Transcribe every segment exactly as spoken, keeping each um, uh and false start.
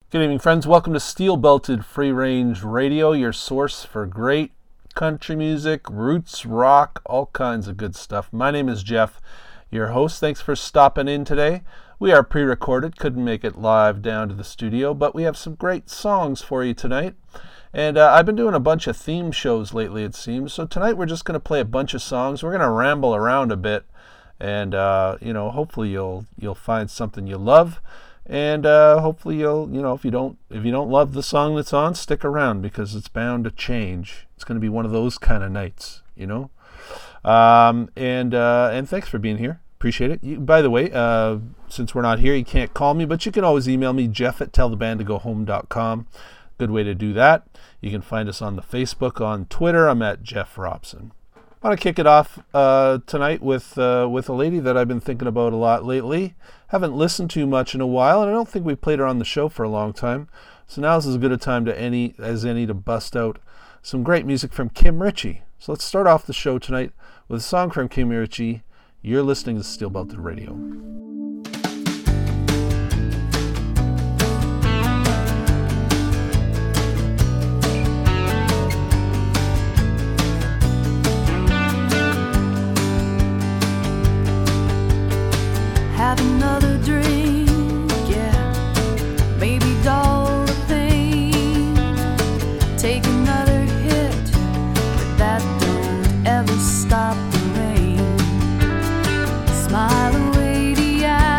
Good evening, friends. Welcome to Steel Belted Free Range Radio, your source for great country music, roots, rock, all kinds of good stuff. My name is Jeff, your host. Thanks for stopping in today. We are pre-recorded, couldn't make it live down to the studio, but we have some great songs for you tonight. And uh, I've been doing a bunch of theme shows lately, it seems. So tonight we're just going to play a bunch of songs. We're going to ramble around a bit, and uh, you know, hopefully you'll you'll find something you love. And uh, hopefully you'll, you know, if you don't, if you don't love the song that's on, stick around because it's bound to change. It's going to be one of those kind of nights, you know. Um, and uh, and thanks for being here. Appreciate it. You, by the way, uh, since we're not here, you can't call me, but you can always email me, Jeff at tell the band to go home dot com. Good way to do that. You can find us on the Facebook, on Twitter. I'm at Jeff Robson. I want to kick it off uh, tonight with uh, with a lady that I've been thinking about a lot lately. Haven't listened to much in a while, and I don't think we played her on the show for a long time. So now is as good a time to any as any to bust out some great music from Kim Richey. So let's start off the show tonight with a song from Kim Richey. You're listening to Steel Belted Radio. Have another drink, yeah, maybe dull the pain, take another hit, but that don't ever stop the rain, smile away the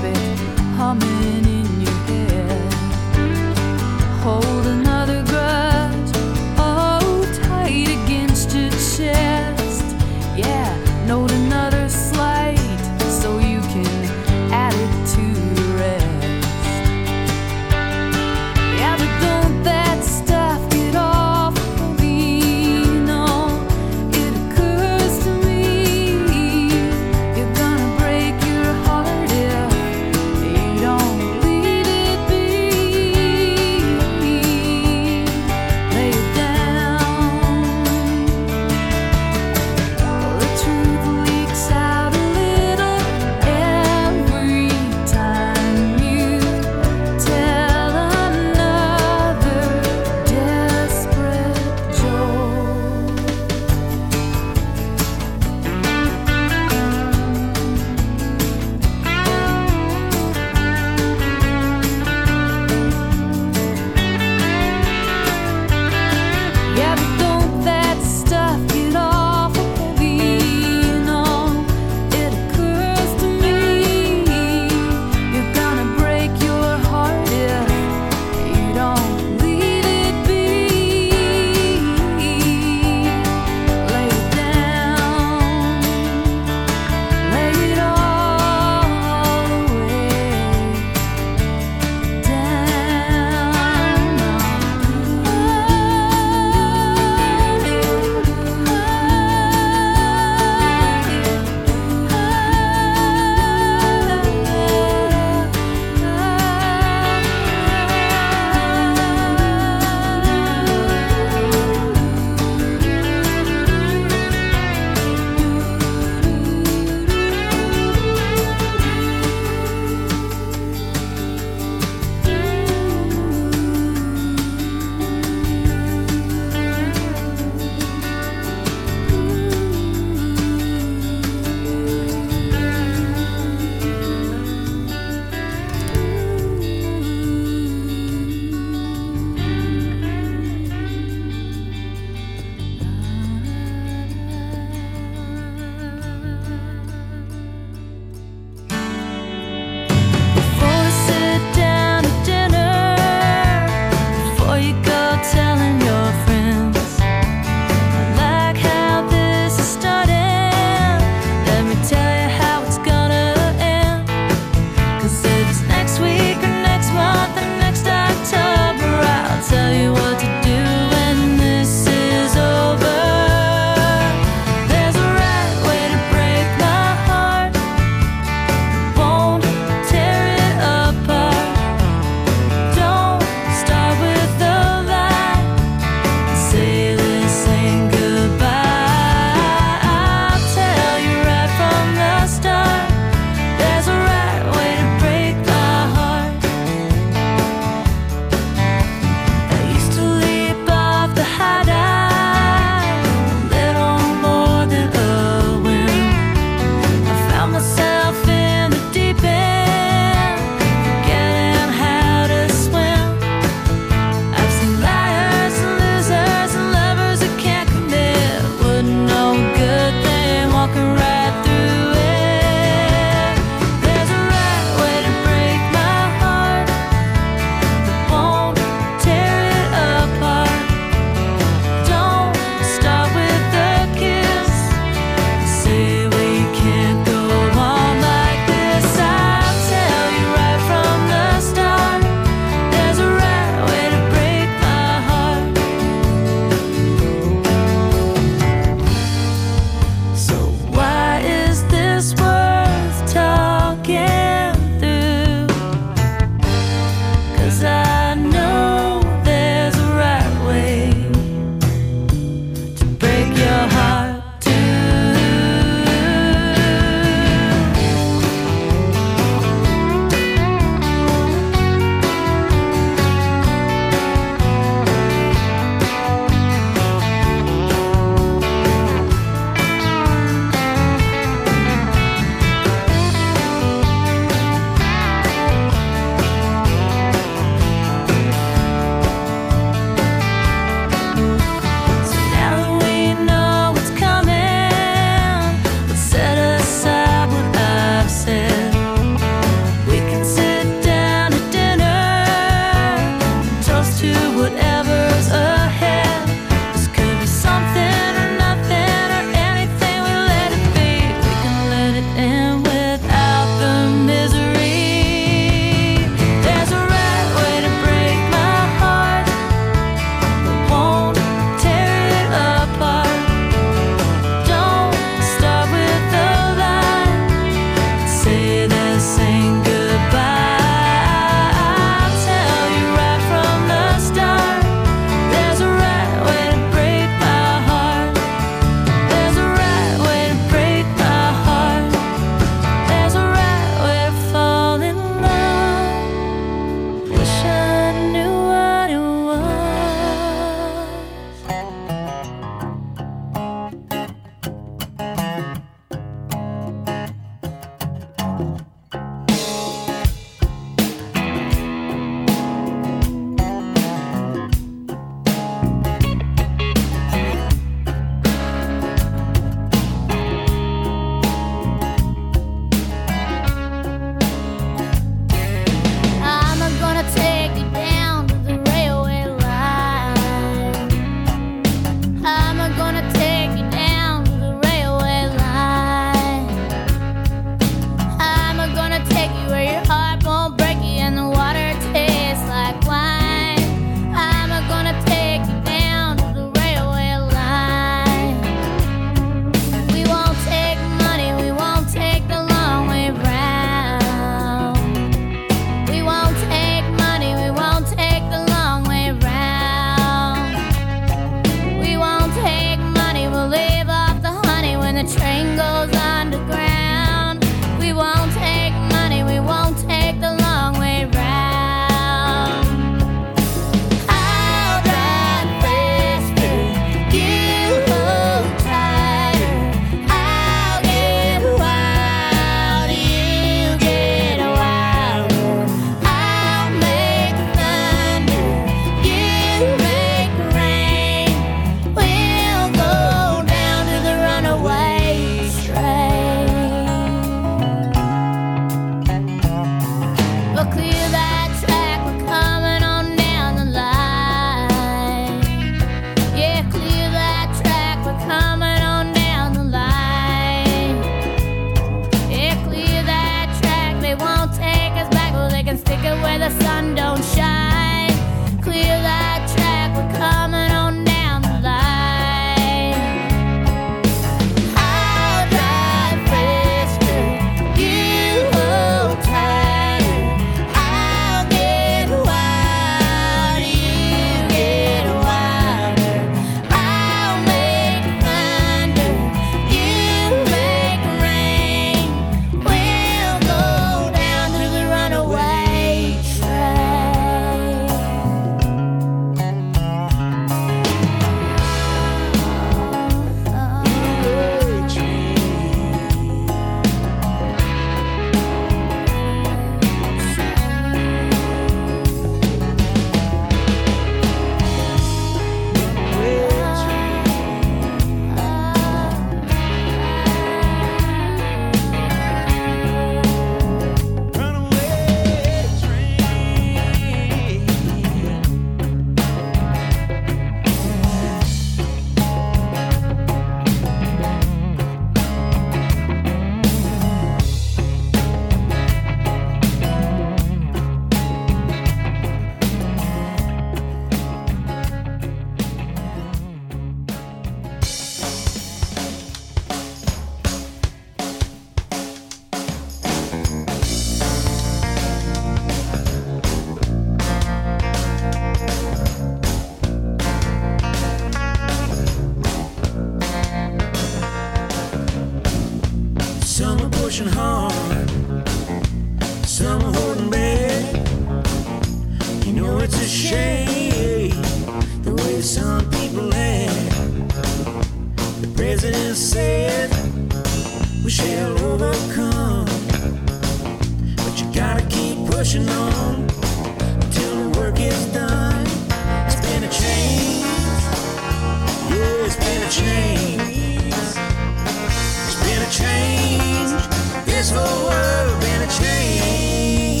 said we shall overcome, but you gotta keep pushing on until the work is done. It's been a change, yeah, it's been a change. It's been a change, this whole world been a change.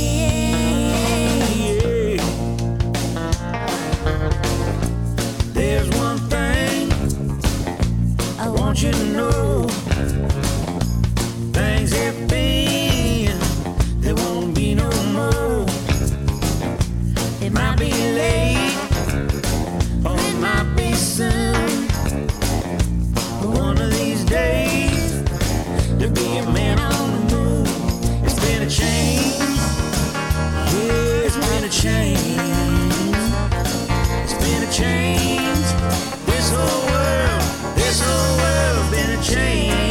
There's one thing I want you to know. Things have been, there won't be no more. It might be late, or it might be soon, but one of these days there'll be a man on the moon. It's been a change, yeah, it's been a change. It's been a change, this whole world, this whole world's been a change.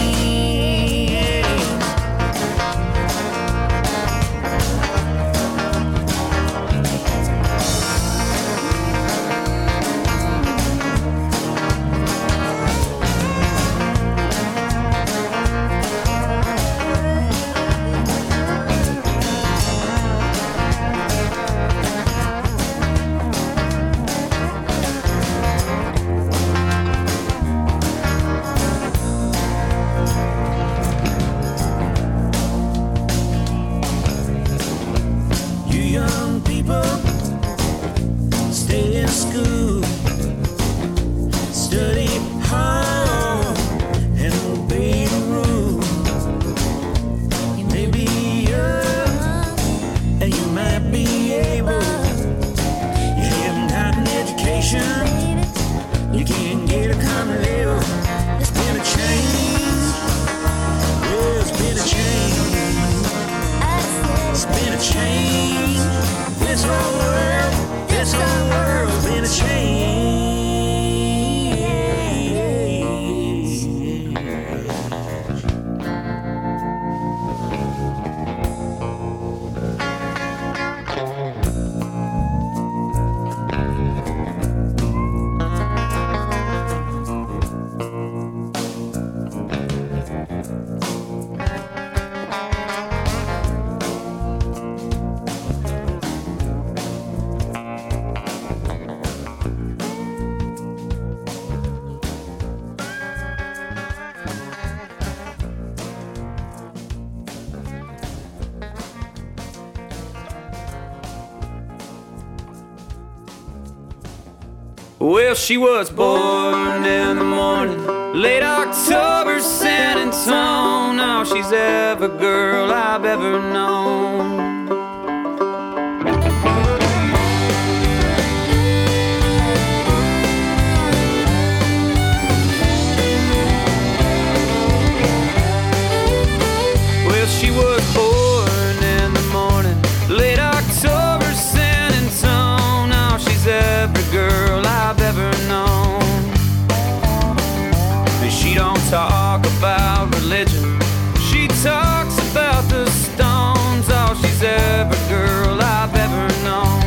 Well, she was born in the morning, late October, San Antonio. Now she's every girl I've ever known. Well, she was born in the morning, late October, San Antonio. Now she's every girl I've ever known. And she don't talk about religion, she talks about the Stones. Oh, she's every girl I've ever known.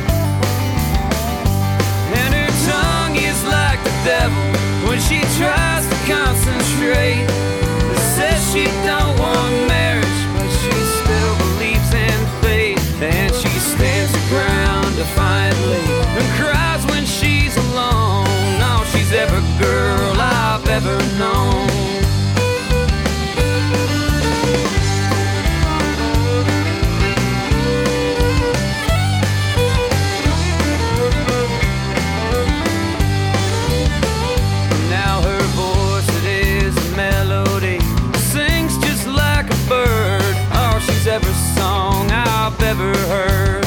And her tongue is like the devil when she tries to concentrate. Says she don't want marriage, but she still believes in fate. And she stands her ground defiantly and cries when she's alone. No, she's every girl I've ever known. Now her voice, it is a melody, sings just like a bird. Oh, she's every song I've ever heard.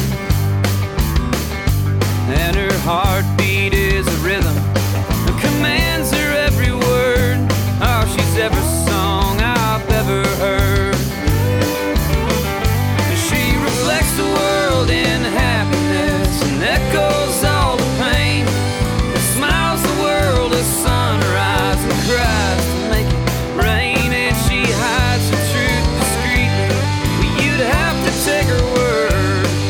And her heartbeat is a rhythm that commands her every word. Oh, she's every song I've ever heard. And she reflects the world in happiness and echoes all the pain. And smiles the world as sunrise and cries to make it rain. And she hides the truth discreetly, but you'd have to take her word.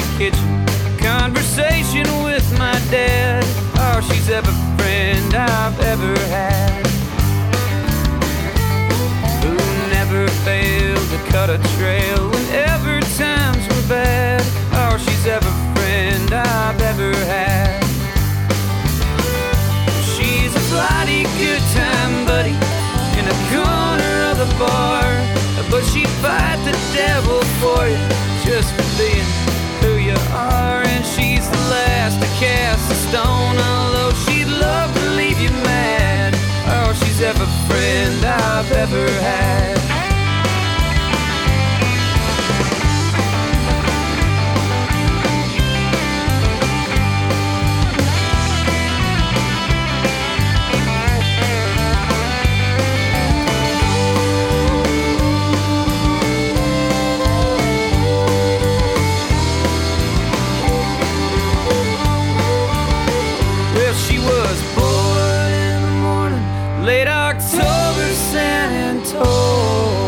kitchen, conversation with my dad. Oh, she's every friend I've ever had, who never failed to cut a trail whenever times were bad. Oh, she's every friend I've ever had. She's a bloody good time buddy in a corner of the bar, but she'd fight the devil for you just for being who you are. And she's the last to cast a stone, although she'd love to leave you mad. Oh, she's every friend I've ever had. Late October, San Antonio.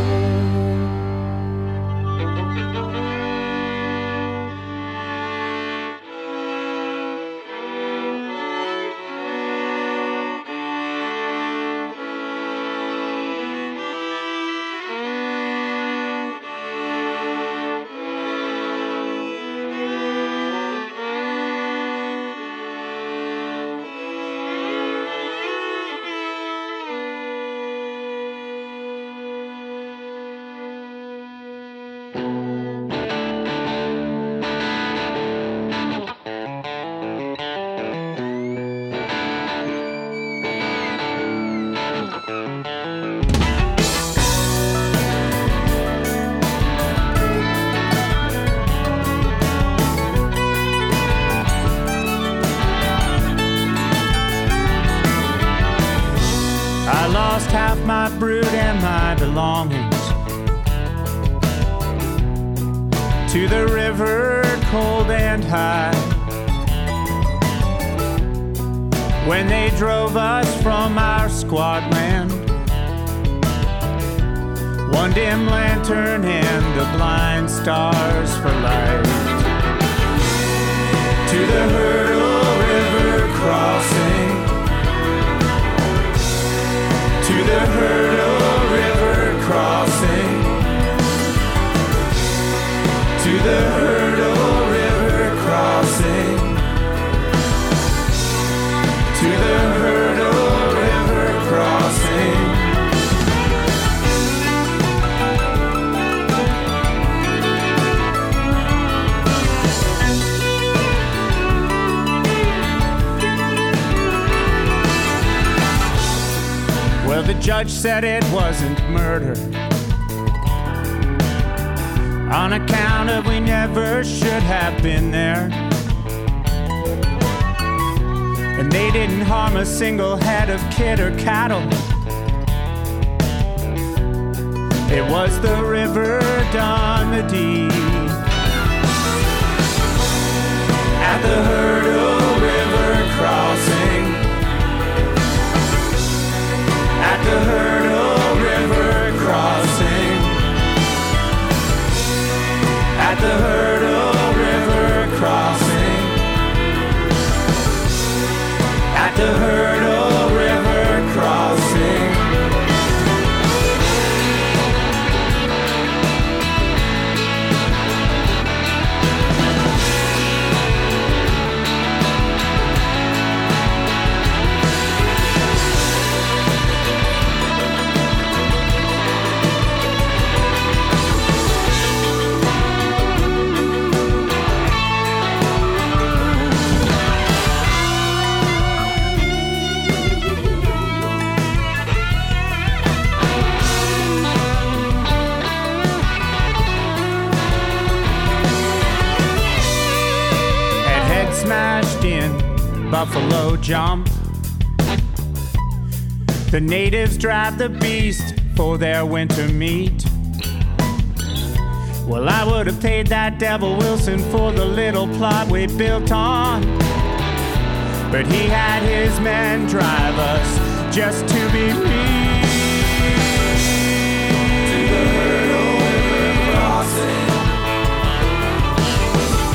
I lost half my brood and my belongings to the river cold and high, when they drove us from our squat land. One dim lantern and the blind stars for light, to the Hurdle River crossing, to the Hurdle River crossing, to the Hurdle River crossing, to the Hurdle River crossing. Well, the judge said it wasn't murder, on account of we never should have been there. And they didn't harm a single head of kid or cattle. It was the river done the deed. At the Hurdle River crossing, at the Hurdle River crossing, at the Hurdle River crossing, at the Hurdle River crossing. Smashed in Buffalo Jump, the natives drive the beast for their winter meat. Well, I would have paid that devil Wilson for the little plot we built on, but he had his men drive us just to be me. To the Hurdle River crossing,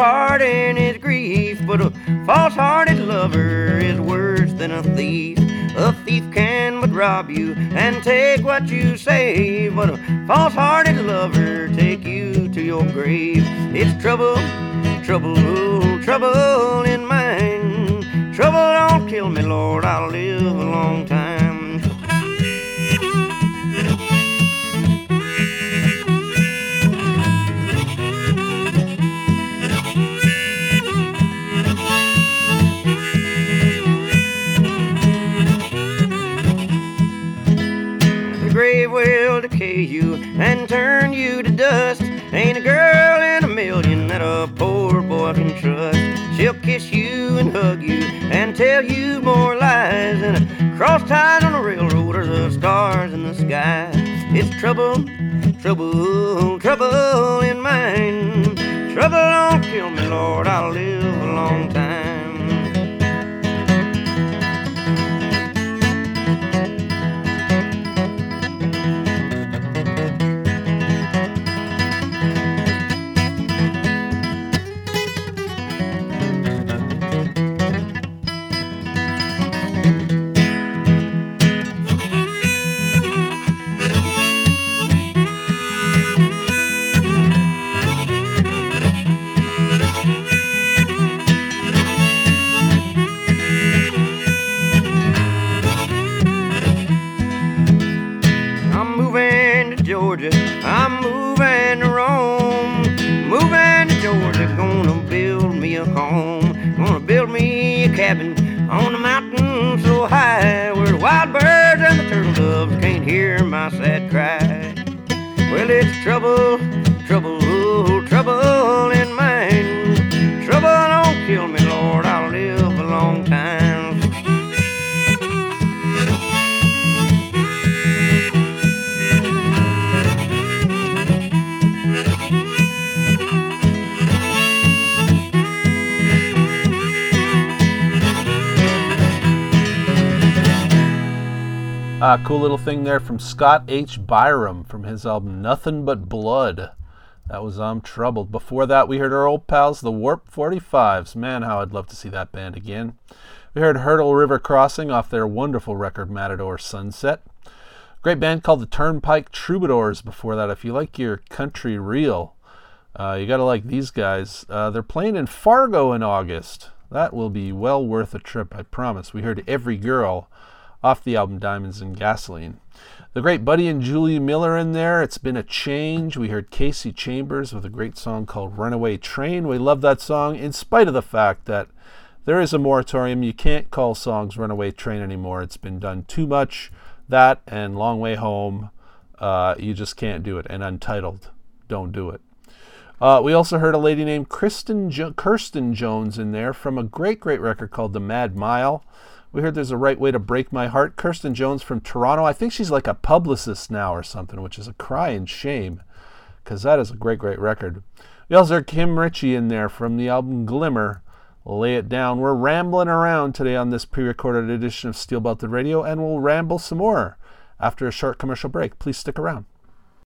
parting is grief, but a false-hearted lover is worse than a thief. A thief can but rob you and take what you save, but a false-hearted lover take you to your grave. It's trouble, trouble, trouble in mind. Trouble don't kill me, Lord, I'll live a long time. Grave will decay you and turn you to dust. Ain't a girl in a million that a poor boy can trust. She'll kiss you and hug you and tell you more lies than a cross tied on a railroad or the stars in the sky. It's trouble, trouble, trouble in mind. Trouble don't kill me, Lord, I'll live a long time. Georgia, I'm moving to Rome, moving to Georgia, gonna build me a home, gonna build me a cabin on a mountain so high, where the wild birds and the turtle doves can't hear my sad cry. Well, it's trouble, trouble, trouble in mind. Trouble don't kill me, Lord, I'll live a long time. Ah, cool little thing there from Scott H. Byram from his album Nothing But Blood. That was I'm Troubled. Before that, we heard our old pals, the Warp forty-fives. Man, how I'd love to see that band again. We heard Hurdle River Crossing off their wonderful record Matador Sunset. Great band called the Turnpike Troubadours before that. If you like your country real, uh, you got to like these guys. Uh, they're playing in Fargo in August. That will be well worth a trip, I promise. We heard Every Girl off the album Diamonds and Gasoline. The great Buddy and Julie Miller in there. It's Been a Change. We heard Casey Chambers with a great song called Runaway Train. We love that song in spite of the fact that there is a moratorium. You can't call songs Runaway Train anymore. It's been done too much. That and Long Way Home, uh, you just can't do it. And Untitled, don't do it. Uh, we also heard a lady named Kristen jo- Kirsten Jones in there from a great, great record called The Mad Mile. We heard There's a Right Way to Break My Heart. Kirsten Jones from Toronto. I think she's like a publicist now or something, which is a crying shame, because that is a great, great record. We also heard Kim Ritchie in there from the album Glimmer, Lay It Down. We're rambling around today on this pre-recorded edition of Steel Belted Radio, and we'll ramble some more after a short commercial break. Please stick around.